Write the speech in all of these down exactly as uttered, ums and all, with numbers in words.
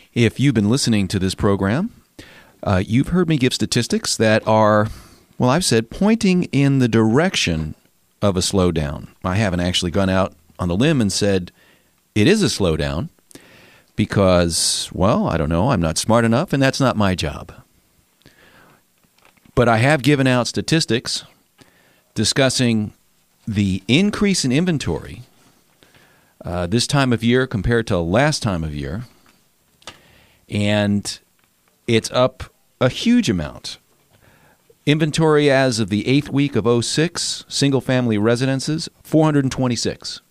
If you've been listening to this program, uh, you've heard me give statistics that are, well, I've said, pointing in the direction of a slowdown. I haven't actually gone out on the limb and said it is a slowdown because, well, I don't know, I'm not smart enough, and that's not my job. But I have given out statistics discussing the increase in inventory uh, this time of year compared to last time of year, and it's up a huge amount. Inventory as of the eighth week of oh six, single-family residences, four hundred twenty-six.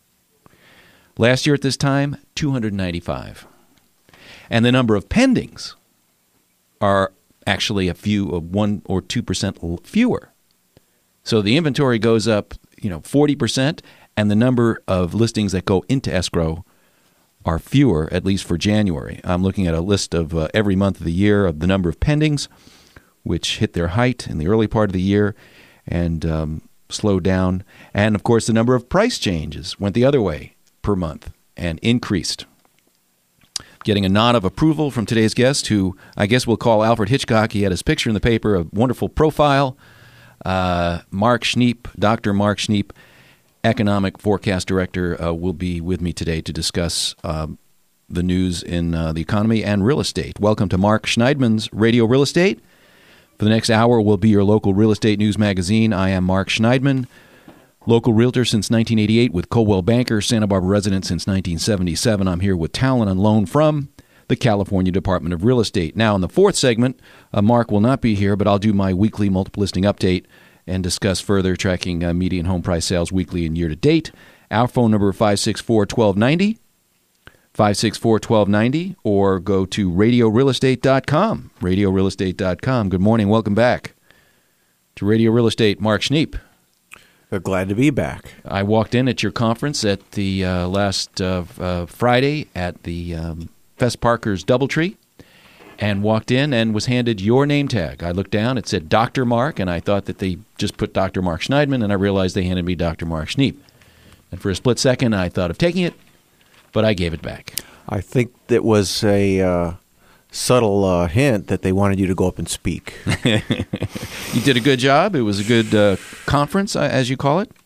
Last year at this time, two hundred ninety-five. And the number of pendings are actually a few of one or two percent fewer. So the inventory goes up, you know, forty percent, and the number of listings that go into escrow are fewer, at least for January. I'm looking at a list of uh, every month of the year of the number of pendings, which hit their height in the early part of the year and um, slowed down. And, of course, the number of price changes went the other way per month and increased. Getting a nod of approval from today's guest, who I guess we'll call Alfred Hitchcock. He had his picture in the paper, a wonderful profile. Uh, Mark Schneep, Doctor Mark Schneep, Economic Forecast Director, uh, will be with me today to discuss uh, the news in uh, the economy and real estate. Welcome to Mark Schneidman's Radio Real Estate. For the next hour, we'll be your local real estate news magazine. I am Mark Schneidman, local realtor since nineteen eighty-eight with Coldwell Banker, Santa Barbara resident since nineteen seventy-seven. I'm here with talent on loan from the California Department of Real Estate. Now, in the fourth segment, uh, Mark will not be here, but I'll do my weekly multiple listing update and discuss further tracking uh, median home price sales weekly and year to date. Our phone number five six four, one two nine zero, five six four, one two nine zero, or go to radio real estate dot com, radio real estate dot com. Good morning. Welcome back to Radio Real Estate. Mark Schneep. Glad to be back. I walked in at your conference at the uh, last uh, uh, Friday at the um, Fest Parker's Doubletree, and walked in and was handed your name tag. I looked down, it said Doctor Mark, and I thought that they just put Doctor Mark Schneidman, and I realized they handed me Doctor Mark Schneep. And for a split second, I thought of taking it, but I gave it back. I think that was a uh, subtle uh, hint that they wanted you to go up and speak. You did a good job. It was a good uh, conference, uh, as you call it.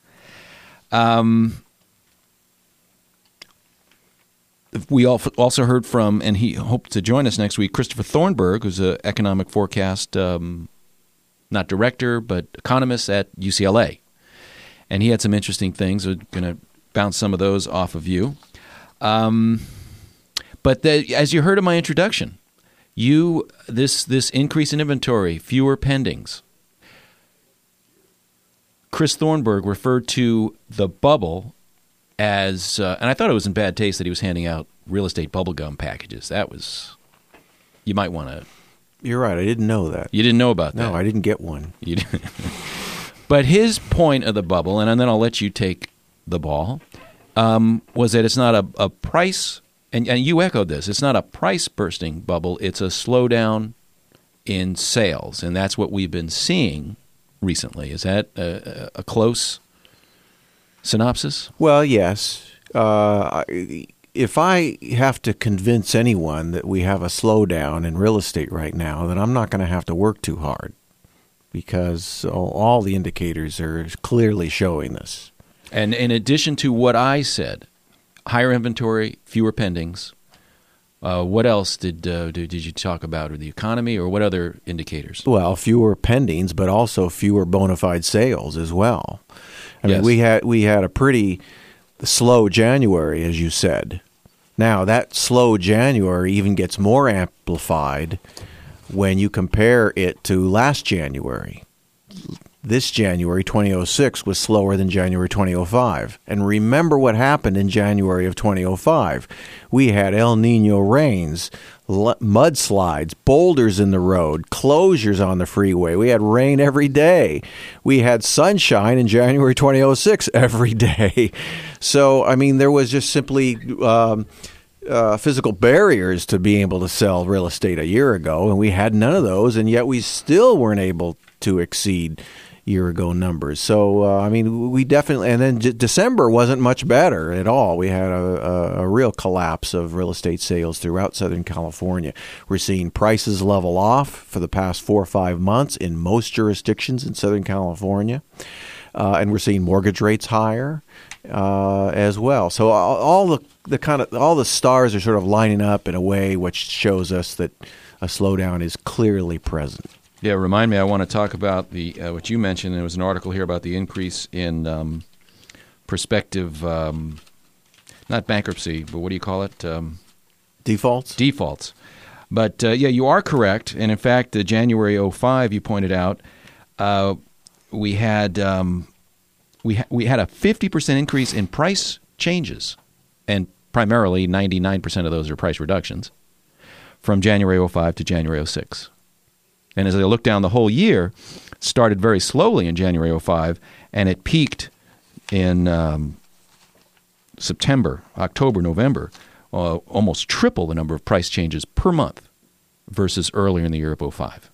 Um, we also heard from, and he hoped to join us next week, Christopher Thornburg, who's an economic forecast, um, not director, but economist at U C L A. And he had some interesting things. We're going to bounce some of those off of you. Um, but the, as you heard in my introduction, you this this increase in inventory, fewer pendings. Chris Thornburg referred to the bubble as, uh, and I thought it was in bad taste that he was handing out real estate bubblegum packages. That was, you might want to. You're right. I didn't know that. You didn't know about that. No, I didn't get one. You didn't. But his point of the bubble, and then I'll let you take the ball, um, was that it's not a, a price, and, and you echoed this, it's not a price-bursting bubble, it's a slowdown in sales, and that's what we've been seeing recently. Is that a, a close synopsis? Well, yes. Uh, if I have to convince anyone that we have a slowdown in real estate right now, then I'm not going to have to work too hard because all the indicators are clearly showing this. And in addition to what I said, higher inventory, fewer pendings, Uh, what else did, uh, did did you talk about, or the economy, or what other indicators? Well, fewer pendings, but also fewer bona fide sales as well. I yes. mean, we had we had a pretty slow January, as you said. Now, that slow January even gets more amplified when you compare it to last January. This January, twenty oh six, was slower than January twenty oh five. And remember what happened in January of twenty oh five. We had El Nino rains, mudslides, boulders in the road, closures on the freeway. We had rain every day. We had sunshine in January twenty oh six every day. So, I mean, there was just simply um, uh, physical barriers to being able to sell real estate a year ago, and we had none of those, and yet we still weren't able to exceed year ago numbers. So, uh, I mean, we definitely, and then d- December wasn't much better at all. We had a, a, a real collapse of real estate sales throughout Southern California. We're seeing prices level off for the past four or five months in most jurisdictions in Southern California. Uh, and we're seeing mortgage rates higher uh, as well. So all, all the, the kind of all the stars are sort of lining up in a way which shows us that a slowdown is clearly present. Yeah, remind me. I want to talk about the uh, what you mentioned. There was an article here about the increase in um, prospective, um, not bankruptcy, but what do you call it? Um, Defaults? Defaults. But uh, yeah, you are correct. And in fact, the January oh five, you pointed out, uh, we had um, we ha- we had a fifty percent increase in price changes, and primarily ninety-nine percent of those are price reductions from January oh five to January oh six. And as I look down the whole year, it started very slowly in January oh five, and it peaked in um, September, October, November, uh, almost triple the number of price changes per month versus earlier in the year of oh five.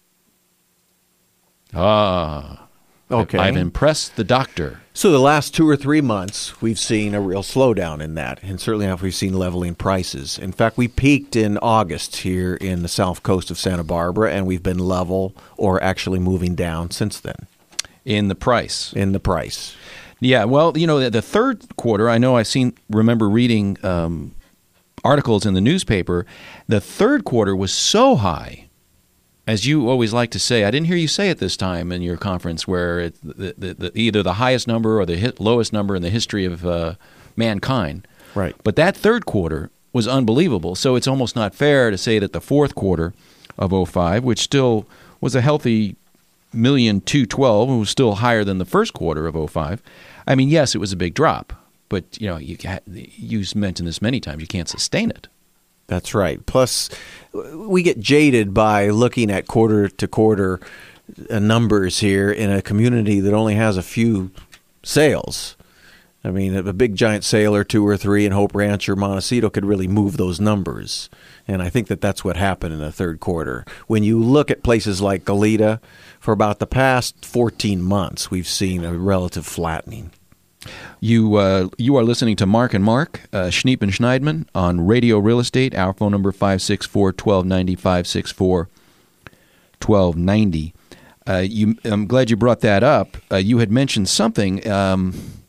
Ah, okay. I've impressed the doctor. So the last two or three months, we've seen a real slowdown in that, and certainly we've seen leveling prices. In fact, we peaked in August here in the south coast of Santa Barbara, and we've been level or actually moving down since then. In the price. In the price. Yeah, well, you know, the, the third quarter, I know I've seen, remember reading um, articles in the newspaper, the third quarter was so high. As you always like to say, I didn't hear you say it this time in your conference, where it, the, the, the, either the highest number or the hit, lowest number in the history of uh, mankind. Right. But that third quarter was unbelievable. So it's almost not fair to say that the fourth quarter of oh five, which still was a healthy million two twelve, was still higher than the first quarter of oh five. I mean, yes, it was a big drop, but you know, you you mentioned this many times. You can't sustain it. That's right. Plus, we get jaded by looking at quarter-to-quarter numbers here in a community that only has a few sales. I mean, a big giant sale or two or three in Hope Ranch or Montecito could really move those numbers. And I think that that's what happened in the third quarter. When you look at places like Goleta, for about the past fourteen months, we've seen a relative flattening. You uh, you are listening to Mark and Mark, uh, Schneep and Schneidman on Radio Real Estate. Our phone number five six four, one two nine zero, five six four, one two nine zero. Uh, you, I'm glad you brought that up. Uh, you had mentioned something um,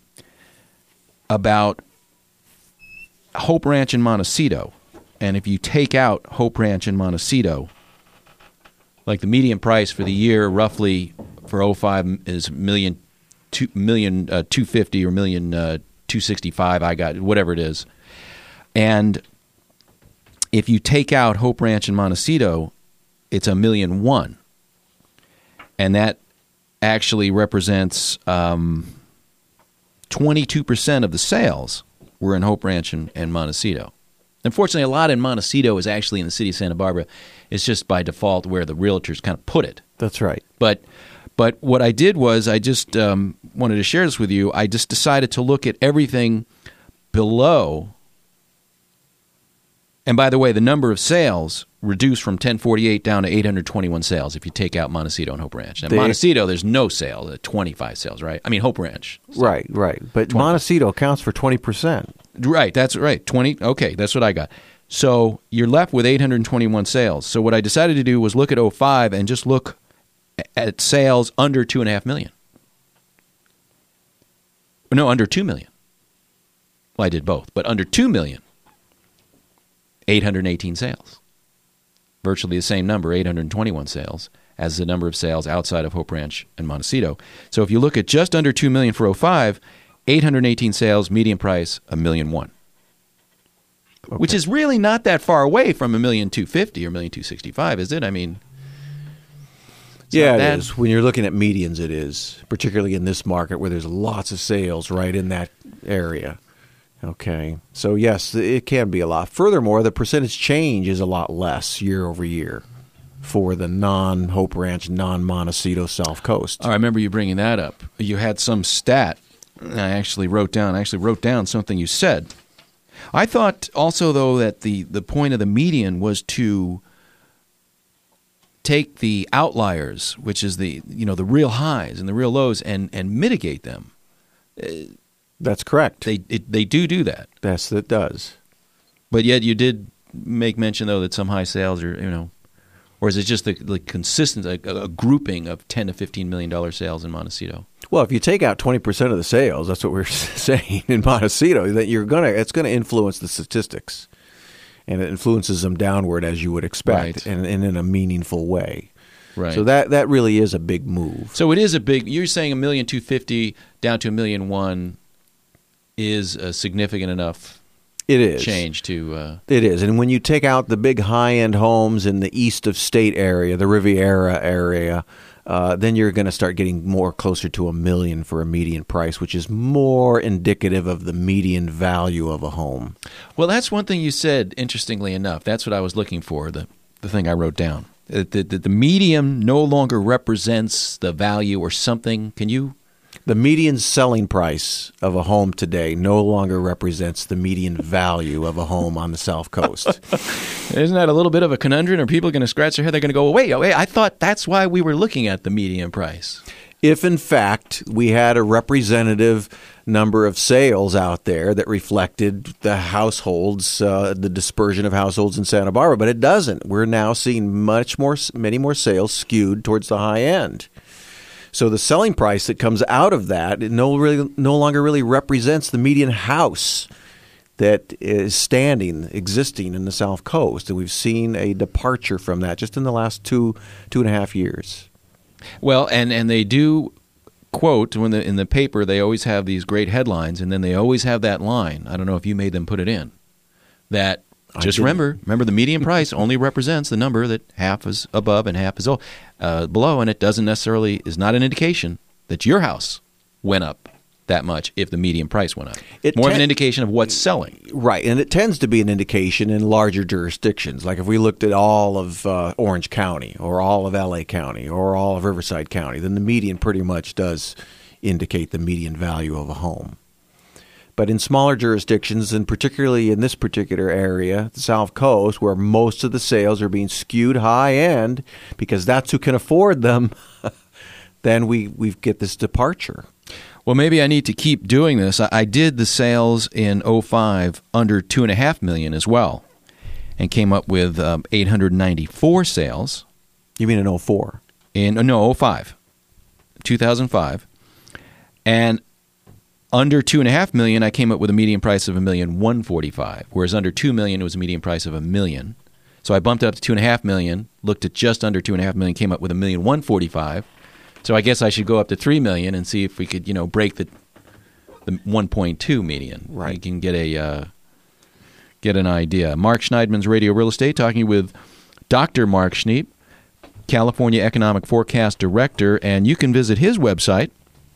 about Hope Ranch and Montecito. And if you take out Hope Ranch and Montecito, like the median price for the year roughly for oh five is million two million uh, two fifty or million uh, two sixty five. I got whatever it is, and if you take out Hope Ranch and Montecito, it's a million one, and that actually represents um, twenty-two percent of the sales were in Hope Ranch and, and Montecito. Unfortunately, a lot in Montecito is actually in the city of Santa Barbara. It's just by default where the realtors kind of put it. That's right. But but what I did was I just um, wanted to share this with you. I just decided to look at everything below. And by the way, the number of sales reduced from ten forty-eight down to eight hundred twenty-one sales if you take out Montecito and Hope Ranch. Now, They, Montecito, there's no sale, uh, twenty-five sales, right? I mean, Hope Ranch. So. Right, right. But twenty. Montecito counts for twenty percent. Right, that's right. twenty. Okay, that's what I got. So you're left with eight hundred twenty-one sales. So what I decided to do was look at oh five and just look at sales under two point five million. No, under two million. Well, I did both, but under two million, eight hundred eighteen sales. Virtually the same number, eight hundred twenty-one sales, as the number of sales outside of Hope Ranch and Montecito. So if you look at just under two million for oh five, eight hundred eighteen sales, median price, a million one. Okay. Which is really not that far away from a million two fifty or million two sixty five, is it? I mean, yeah, it is. When you're looking at medians, it is, particularly in this market where there's lots of sales right in that area. Okay, so yes, it can be a lot. Furthermore, the percentage change is a lot less year over year for the non-Hope Ranch, non-Montecito South Coast. I remember you bringing that up. You had some stat. I actually wrote down. I actually wrote down something you said. I thought also, though, that the, the point of the median was to take the outliers, which is the you know the real highs and the real lows, and, and mitigate them. That's correct. They it, they do do that. Yes, it does. But yet you did make mention, though, that some high sales are, you know, or is it just the, the consistent, a, a grouping of ten to fifteen million dollar sales in Montecito? Well, if you take out twenty percent of the sales, that's what we're saying in Montecito, that you're gonna it's going to influence the statistics, and it influences them downward as you would expect, Right. and, and in a meaningful way. Right. So that that really is a big move. So it is a big. You're saying a million two fifty down to a million one is a significant enough It is change to. Uh, It is, and when you take out the big high-end homes in the east of state area, the Riviera area, uh, then you're going to start getting more closer to a million for a median price, which is more indicative of the median value of a home. well, that's one thing you said. Interestingly enough, that's what I was looking for. The the thing I wrote down. The, the, the medium no longer represents the value or something. Can you? The median selling price of a home today no longer represents the median value of a home on the South Coast. Isn't that a little bit of a conundrum? Are people going to scratch their head? They're going to go, wait, wait, I thought that's why we were looking at the median price. If, in fact, we had a representative number of sales out there that reflected the households, uh, the dispersion of households in Santa Barbara, but it doesn't. We're now seeing much more, many more sales skewed towards the high end. So the selling price that comes out of that it no really no longer really represents the median house that is standing, existing in the South Coast, and we've seen a departure from that just in the last two two and a half years. Well, and, and they do quote when the, in the paper. They always have these great headlines, and then they always have that line. I don't know if you made them put it in. That just remember, remember the median price only represents the number that half is above and half is uh, below, and it doesn't necessarily is not an indication that your house went up that much if the median price went up. It More te- of an indication of what's selling. Right, and it tends to be an indication in larger jurisdictions. Like if we looked at all of uh, Orange County or all of L A County or all of Riverside County, then the median pretty much does indicate the median value of a home. But in smaller jurisdictions, and particularly in this particular area, the South Coast, where most of the sales are being skewed high-end because that's who can afford them, then we, we get this departure. Well, maybe I need to keep doing this. I, I did the sales in oh five under two point five million dollars as well and came up with um, eight hundred ninety-four sales. You mean in oh four? In, no, oh five, two thousand five. And under two and a half million, I came up with a median price of a million one forty-five. Whereas under two million, it was a median price of a million. So I bumped up to two and a half million, looked at just under two and a half million, came up with a million one forty-five. So I guess I should go up to three million and see if we could, you know, break the the one point two median. Right. You can get a uh, get an idea. Mark Schneidman's Radio Real Estate, talking with Doctor Mark Schneep, California Economic Forecast Director, and you can visit his website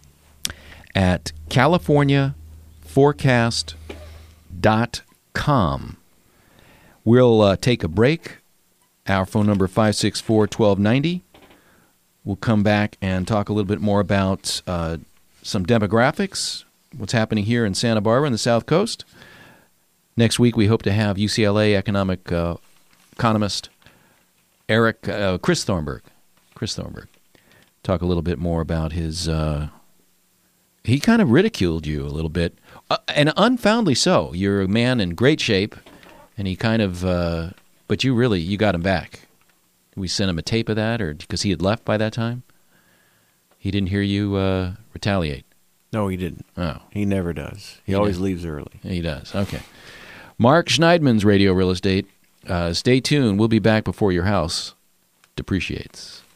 at california forecast dot com. We'll uh, take a break. Our phone number five six four, one two nine zero. We'll come back and talk a little bit more about uh, some demographics, what's happening here in Santa Barbara and the South Coast. Next week, we hope to have U C L A economic uh, economist Eric uh, Chris Thornburg. Chris Thornburg. Talk a little bit more about his. Uh, he kind of ridiculed you a little bit, uh, and unfoundly so. You're a man in great shape, and he kind of. Uh, but you really you got him back. We sent him a tape of that, or because he had left by that time? He didn't hear you uh, retaliate. No, he didn't. Oh. He never does. He, He always did. leaves early. He does. Okay. Mark Schneidman's Radio Real Estate. Uh, stay tuned. We'll be back before your house depreciates.